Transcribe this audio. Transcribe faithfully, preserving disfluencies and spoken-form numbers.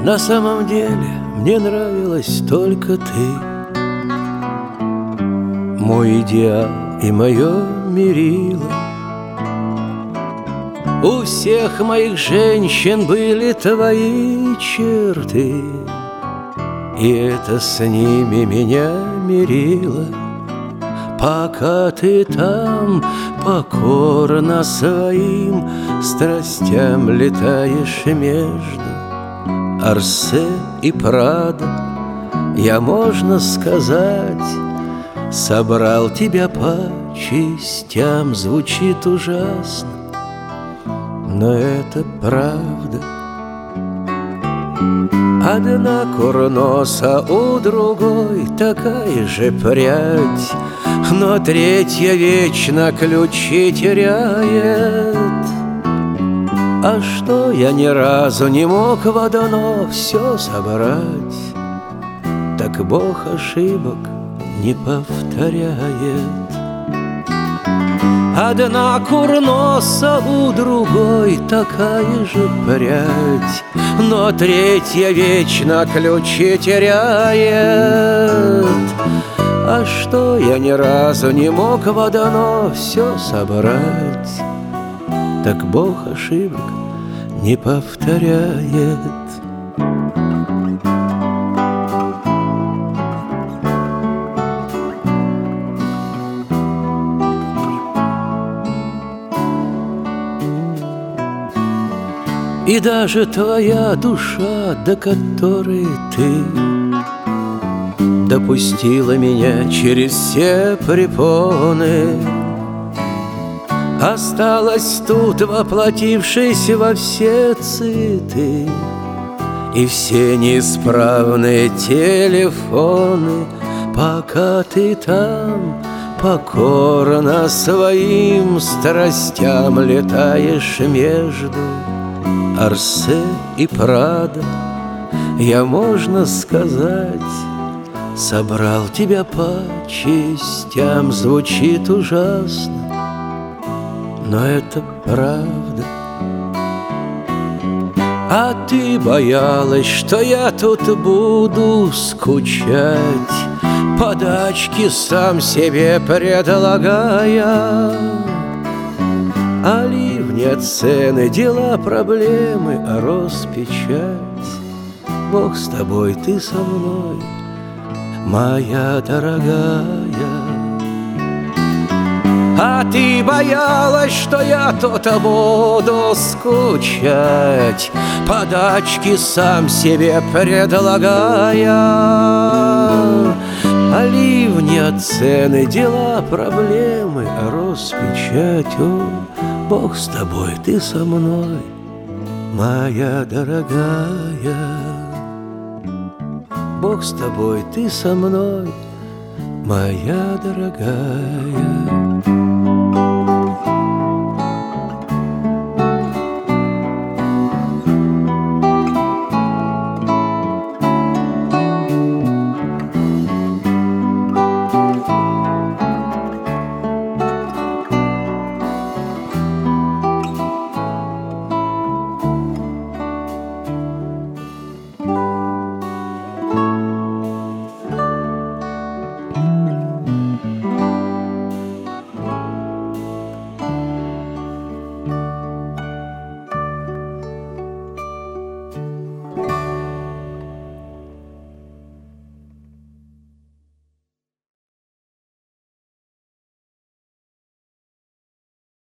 На самом деле мне нравилась только ты, мой идеал и мое мерило. У всех моих женщин были твои черты, и это с ними меня мирило. Пока ты там покорно своим страстям летаешь между Орсе и Прадо, я, можно сказать, собрал тебя по частям. Звучит ужасно, но это правда. Одна курноса, у другой такая же прядь, но третья вечно ключи теряет. А что я ни разу не мог в одно все собрать, так Бог ошибок не повторяет. Одна курноса, у другой такая же прядь, но третья вечно ключи теряет. А что я ни разу не мог в одно все собрать, так Бог ошибок не повторяет. И даже твоя душа, до которой ты допустила меня через все препоны, осталась тут, воплотившись во все цветы и все неисправные телефоны. Пока ты там покорно своим страстям летаешь между Орсе и Прадо, я, можно сказать, собрал тебя по частям. Звучит ужасно, но это правда. А ты боялась, что я тут буду скучать, подачки сам себе предлагая. А ливни, цены, дела, проблемы, а распечать. Бог с тобой, ты со мной, моя дорогая. А ты боялась, что я тут буду скучать, подачки сам себе предлагая. А ливни, цены, дела, проблемы, а распечать. О, Бог с тобой, ты со мной, моя дорогая. Бог с тобой, ты со мной, моя дорогая.